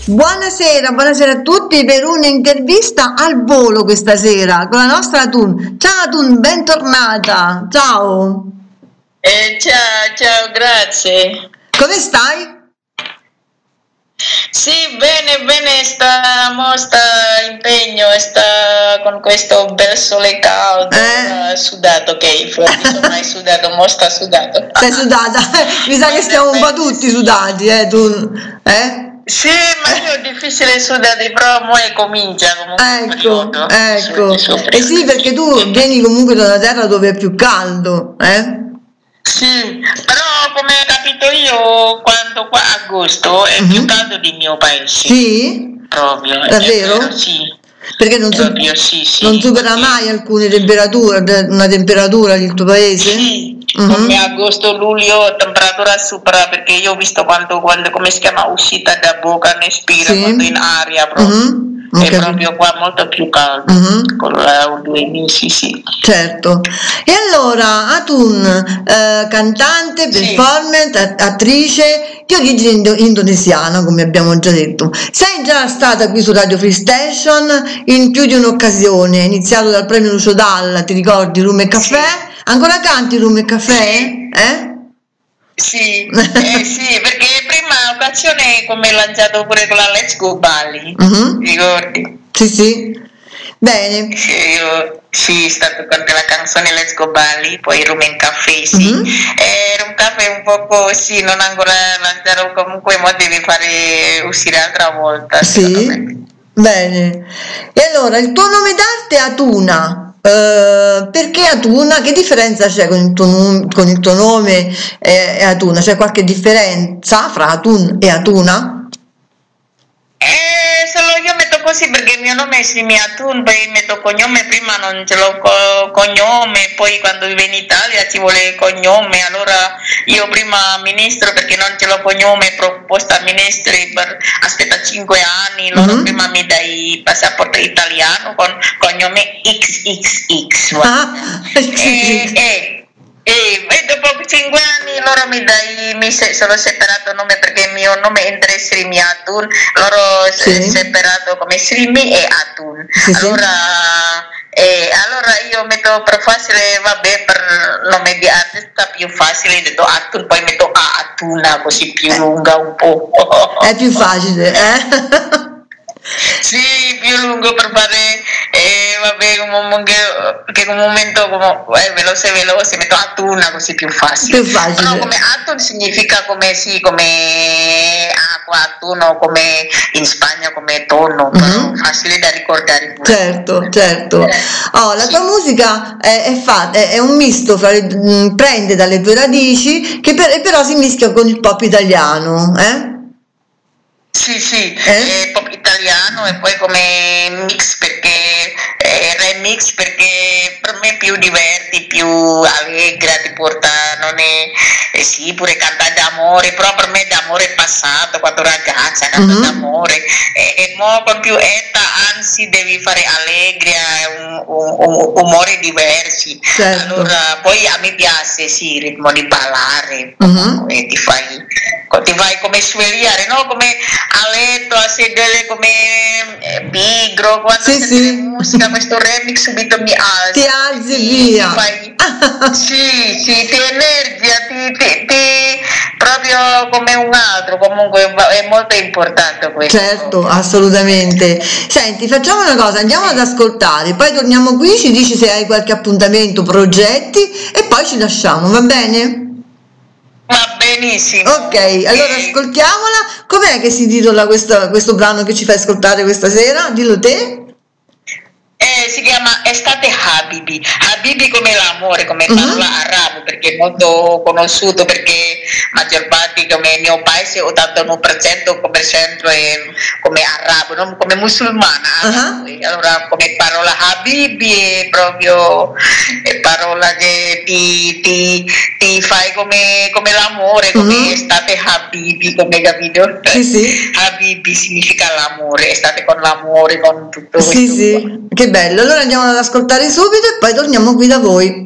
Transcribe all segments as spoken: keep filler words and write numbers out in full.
Buonasera, buonasera a tutti per un'intervista al volo questa sera con la nostra Atun. Ciao Atun, bentornata. Ciao. Eh, ciao, ciao, grazie. Come stai? Sì, bene, bene, sta, mo sta impegno, sta con questo bel sole caldo, Eh. ha sudato che fuori, non sono mai sudato, mo sta sudato. Sei sudata? Mi sa che stiamo un po' tutti sudati, eh, tu, eh? Sì, ma io è difficile sudare, però mo comincia comunque. Ecco, periodo. ecco. Su- su- Eh sì, perché tu vieni comunque da una terra dove è più caldo, eh? Sì, però come ho capito io, quando qua a agosto è più Mhm. caldo del mio paese. Sì? Proprio. è Davvero? vero, sì. Perché non, su- Proprio sì, sì. non supera mai alcune temperature, de- una temperatura il tuo paese? Sì, Mhm. come agosto, luglio, temperatura supera, perché io ho visto quando, quando come si chiama, uscita da bocca, ne spira, Sì. quando in aria proprio. Mhm. Ho È capito. proprio qua molto più caldo, Mhm. con la due mesi, sì. Certo. E allora, Atun, eh, cantante, Sì. performer, a- attrice di origine indo- indonesiana, come abbiamo già detto. Sei già stata qui su Radio Free Station in più di un'occasione, iniziato dal premio Lucio Dalla, ti ricordi, Rum e Caffè? Sì. Ancora canti Rum e Caffè? Sì. Eh? Sì, eh, sì, perché prima occasione come lanciato pure con la Let's Go Bali, Mhm. ricordi? Sì, sì. Bene. Sì, io sì, è stato con la canzone Let's Go Bali, poi Rum and Caffè, sì. Mhm. Era un caffè un poco, sì, non ancora lanciato, comunque mo devi fare uscire altra volta, secondo me. Sì, bene. E allora, il tuo nome d'arte è Atuna. Eh, perché Atuna? Che differenza c'è con il tuo, num- con il tuo nome e, e Atuna? C'è qualche differenza fra Atun e Atuna? Eh, solo io metto così perché il mio nome è Simiatun, poi metto cognome, prima non ce l'ho co- cognome, poi quando vivo in Italia ci vuole cognome, allora io prima ministro perché non ce l'ho cognome, proposta a ministri per aspetta cinque anni, loro Mhm. prima mi dai passaporto italiano con cognome X X X. Ah, E, e, e, e dopo cinque anni loro mi dai, mi se, sono separato nome perché il mio nome entra Srimi Atun, loro Sì. sì. separato come Srimi e Atun. Sì, sì. Allora, eh, allora io metto per facile, vabbè, per nome di artista più facile, detto Atun, poi metto A Atuna, così più lunga un po'. È più facile, eh? Sì, più lungo per fare, eh, vabbè, un momento che, che un momento come, eh, veloce veloce, metto Atuna così più facile. Più facile. Però come Atun significa come sì, come acqua, attuno, come in Spagna come tonno, però Mhm. facile da ricordare pure. Certo, certo. Oh, la Sì. tua musica è, è, fa- è- è un misto, fra le- mh, prende dalle tue radici, che per- però si mischia con il pop italiano, eh? Sì, sì, Eh? è pop italiano e poi come mix perché eh, remix perché per me più diverti, più allegra, ti porta, non è, eh, sì, pure canta d'amore, però per me d'amore è passato, quando ragazza canta Mhm. d'amore, e, e mo con più età, anzi devi fare allegra, un, un, un, umori diversi, Certo. allora poi a me piace, sì, il ritmo di ballare, Mhm. comunque ti fai, ti fai come svegliare, no? Come a letto, a sedere come eh, pigro, quando Sì, senti sì. la musica, questo remix subito mi alzi. Ti alzi ti, via. Ti fai, sì, sì, ti energia, ti, ti, ti, proprio come un altro, comunque è molto importante questo. Certo, proprio. assolutamente. Senti, facciamo una cosa, andiamo ad ascoltare, poi torniamo qui, ci dici se hai qualche appuntamento, progetti e poi ci lasciamo, va bene? Va benissimo. Ok, allora Eh, ascoltiamola. Com'è che si titola questo, questo brano che ci fai ascoltare questa sera? Dillo te. Eh, si chiama Estate Habibi, Habibi come l'amore, come Mhm. parola arabo, perché è molto conosciuto, perché maggior parte come il mio paese, ottantanove per cento come centro è come arabo, non come musulmana. Ah. E allora come parola Habibi è proprio è parola che ti, ti, ti fai come, come l'amore, come Mhm. estate Habibi, come capito? Sì, sì. Habibi significa l'amore, estate con l'amore, con tutto questo. Sì, sì, che bello. Allora andiamo ad ascoltare subito e poi torniamo qui da voi.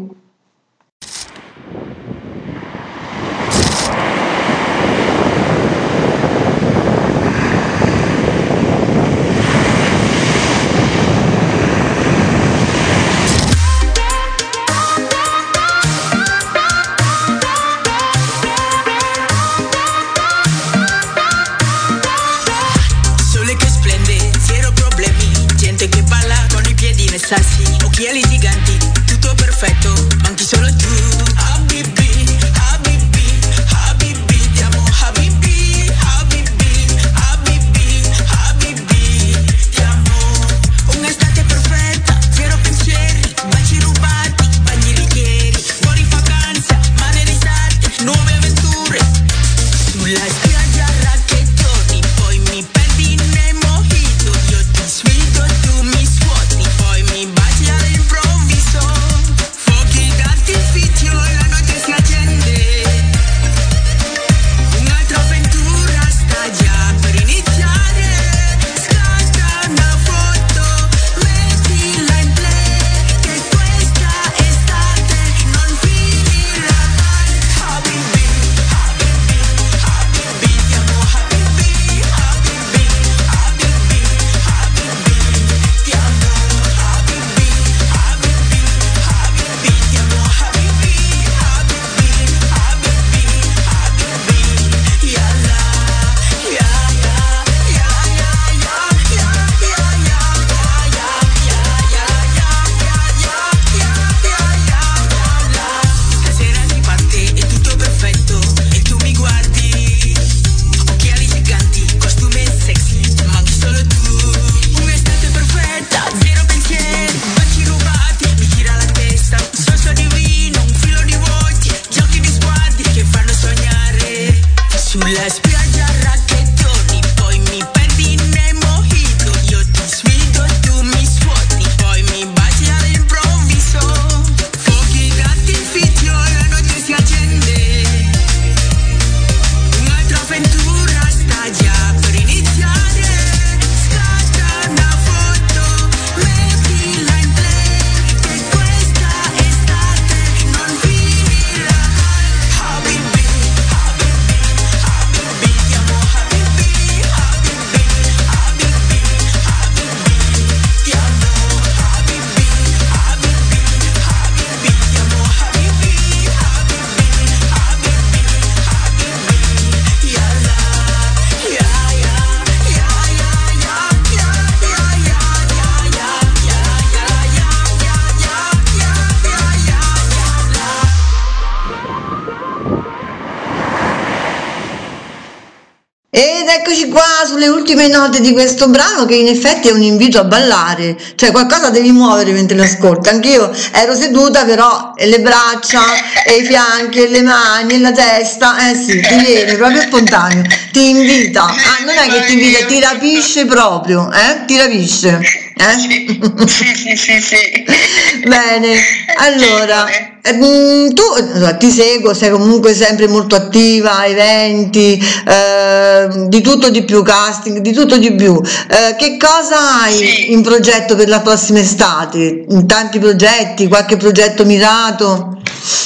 sassi, occhiali giganti, tutto perfetto, manchi solo tu. Habibi, Habibi, Habibi, ti amo Habibi, Habibi, Habibi, Habibi, ti amo. Un'estate perfetta, zero pensieri, baci rubati, bagni righieri, fuori vacanza, mare risate, nuove avventure, sulla spiaggia racchettoni, poi mi perdi nel mojito, io ti sfido, tu mi scuoti, poi mi baci all'improvviso, fuochi d'artificio, la notte si accende, un'altra avventura sta già per iniziare, scatta una foto, mettila in play, che questa estate non finirà mai. Habibi, Habibi, Habibi, ti amo Habibi, Habibi, Habibi, Habibi, ti amo Habibi, Habibi, Habibi, ti amo Habibi, Habibi, Habibi, Habibi, yalla, ya ya ya ya ya ya ya ya ya ya ya ya ya. Stasera si parte, è tutto perfetto e tu mi guardi, occhiali giganti, costume sexy, manchi solo tu. Un'estate perfetta, zero pensieri, baci rubati, mi gira la testa, un sorso di vino, un filo di volti, giochi di sguardi che fanno sognare, sulla spiaggia racchettoni, poi mi perdi nel mojito, io ti sfido, tu mi scuoti, poi mi baci all'improvviso, fuochi d'artificio, la notte si accende, un'altra avventura sta già per iniziare, scatta una foto, mettila in play, che questa estate non finirà mai. Habibi, Habibi, Habibi, ti amo Habibi, Habibi, Habibi, Habibi, ti amo Habibi, Habibi, Habibi, ti amo Habibi, Habibi, Habibi, Habibi, yalla, ya ya ya ya ya ya ya ya ya ya ya ya ya Ed eccoci qua sulle ultime note di questo brano, che in effetti è un invito a ballare, cioè qualcosa devi muovere mentre lo ascolti. Anch'io ero seduta, però e le braccia e i fianchi e le mani e la testa, eh sì, ti viene proprio spontaneo, ti invita, ah, non è che ti invita, ti rapisce proprio, eh? Ti rapisce, eh? Sì, sì, sì, sì. Bene, allora, ehm, tu eh, ti seguo, sei comunque sempre molto attiva, eventi, eh, di tutto di più, casting, di tutto di più. Eh, che cosa hai Sì. in progetto per la prossima estate? Tanti progetti, qualche progetto mirato,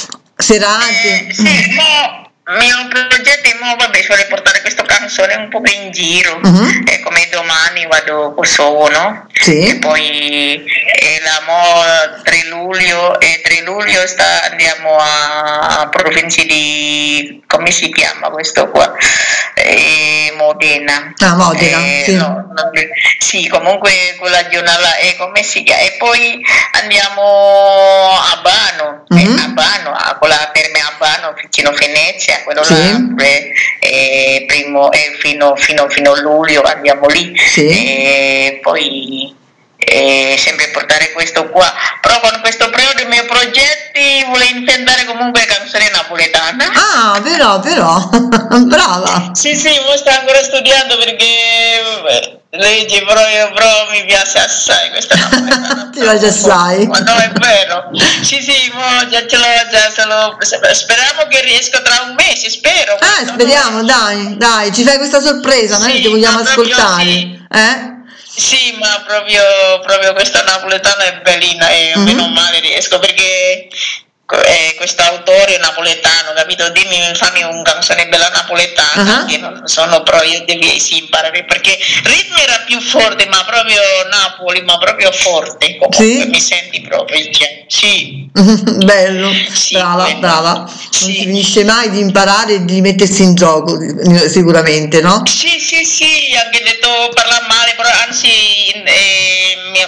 serate? Eh, sì, mo, il mio progetto è mo, vabbè, vorrei portare questa canzone un po' in giro, Mhm. e come domani vado a Kosovo, no? Sì. E poi eh, la mo, tre luglio, e tre luglio sta, andiamo a, a provincia di, come si chiama questo qua? Eh, Modena. Ah, Modena, Eh, sì. no, non mi- sì, comunque quella giornata, e come si chiama? E poi andiamo a Bano, eh, Mhm. a Bano, a quella per me a Bano, vicino Venezia, quello Sì. là, eh, eh, primo, eh, fino, fino, fino a luglio andiamo lì, Sì. e poi eh, sempre portare questo qua, però con questo periodo i miei progetti volevo inventare comunque canzone napoletana. Ah, però, però, brava. Sì, sì, mo sto ancora studiando perché eh, legge, però, io- però mi piace assai questa napoletana. Ti piace assai? Ma no, è vero. Sì, sì, mo già ce l'ho, già se lo, speriamo che riesca tra un mese, spero. Ah, speriamo, dai, dai, ci fai questa sorpresa, noi Sì, ti vogliamo ma proprio ascoltare, sì. eh? Sì, ma proprio, proprio questa napoletana è bellina, e Mhm. meno male riesco, perché eh, questo autore napoletano, capito? Dimmi, fammi una canzone bella napoletana, Ah. che non sono però io devi sì, imparare, perché il ritmo era più forte, ma proprio Napoli, ma proprio forte, comunque Sì? mi senti proprio, cioè, sì. Bello, Sì, brava, quello. brava. Non Sì. si finisce mai di imparare e di mettersi in gioco, sicuramente, no? Sì, sì, sì, anche detto parla male, però anzi eh, mi,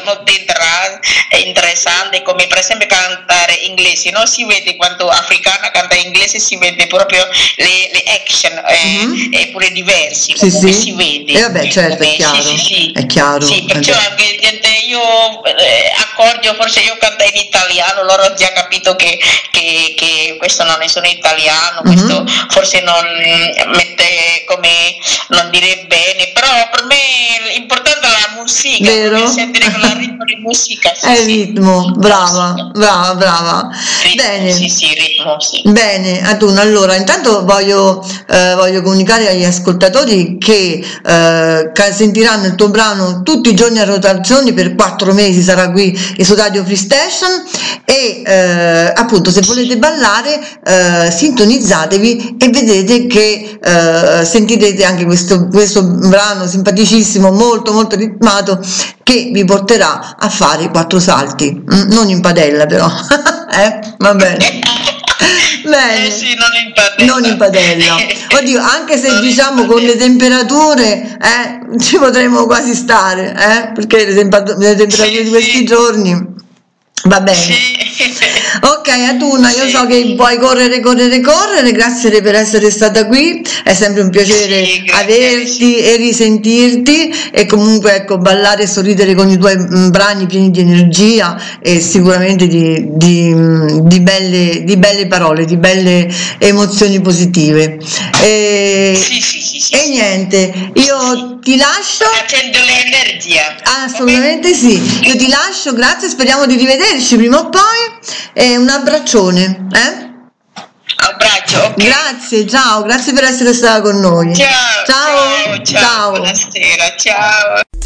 molto intra- interessante, come per esempio cantare inglese, non si vede quando africana canta inglese, si vede proprio le, le action, eh, Mhm. è pure diversi, Sì, comunque sì. si vede. E vabbè, certo, è Come- chiaro. Sì, sì, sì. È chiaro. Sì, perciò Eh beh. anche gente, io eh, accorgo, forse io canto in italiano, loro hanno già capito che, che, che questo non è solo italiano, Mhm. questo forse non mette come non dire bene, però per me l'importante è la musica, Vero? voglio sentire quella ritmo di musica. Sì, È il sì. ritmo, brava, brava, brava. Ritmo, Bene. sì, sì, ritmo, sì. Bene, Atun, allora intanto voglio, eh, voglio comunicare agli ascoltatori che eh, ca- sentiranno il tuo brano tutti i giorni a rotazione per quattro mesi, sarà qui su Radio Free Station e eh, appunto se volete ballare eh, sintonizzatevi e vedete che eh, sentirete anche questo, questo brano simpaticissimo, molto molto ritmato che vi porterà a fare quattro salti, mm, non in padella però, eh? Va bene. Bene. Eh sì, non in padella. Non in padella. Oddio, anche se Non in diciamo con le padella. temperature eh, ci potremmo quasi stare, eh, perché le, tempa- le temperature Sì, di questi sì. giorni va bene. Sì. Ok, Aduna, io Sì. so che vuoi correre, correre, correre, grazie per essere stata qui, è sempre un piacere Sì, grazie. averti e risentirti e comunque ecco ballare e sorridere con i tuoi mm, brani pieni di energia e sicuramente di, di, mm, di belle, di belle parole, di belle emozioni positive. E, Sì, sì, sì, sì. e niente, io ti lascio. Accendo l'energia. Assolutamente sì, io ti lascio, grazie, speriamo di rivederci prima o poi e un abbraccione, eh? Abbraccio, ok. Grazie, ciao, grazie per essere stata con noi. Ciao, Ciao, ciao, ciao, ciao. buonasera, ciao.